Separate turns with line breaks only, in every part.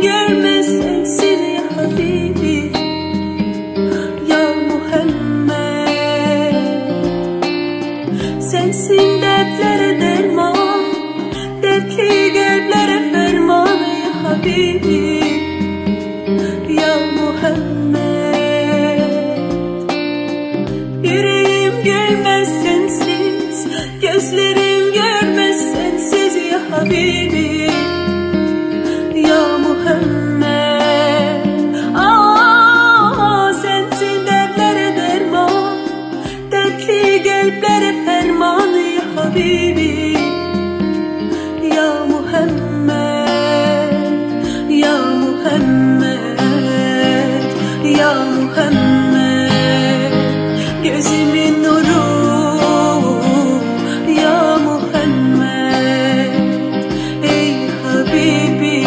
görmez sensin ya Habibi, ya Muhammed. Sensin dertlere derman, dertli kalplere ferman ya Habibi, ya Muhammed. Yüreğim görmez sensiz, gözlerim görmez sensiz ya Habibi, ya Muhammed. Sensin dertlere derman, dertli kalplere ferman ya Habibi, ya Muhammed, ya Muhammed, ya Muhammed. Gözümün nuru ya Muhammed. Ey Habibi,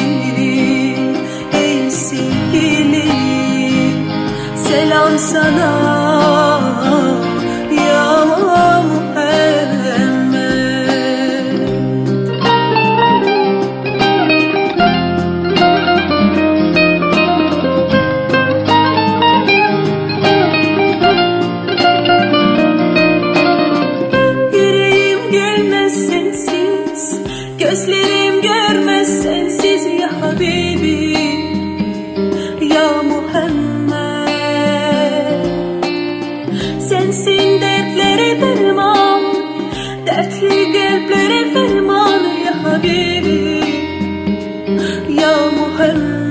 ey sevgilim, selam sana ya Muhammed. Yüreğim görmez sensiz, gözlerim görmez sensiz ya Habibi, ya Muhammed. Sensin dertlere derman, dertli kalplere ferman ya Habibi, ya Muhammed.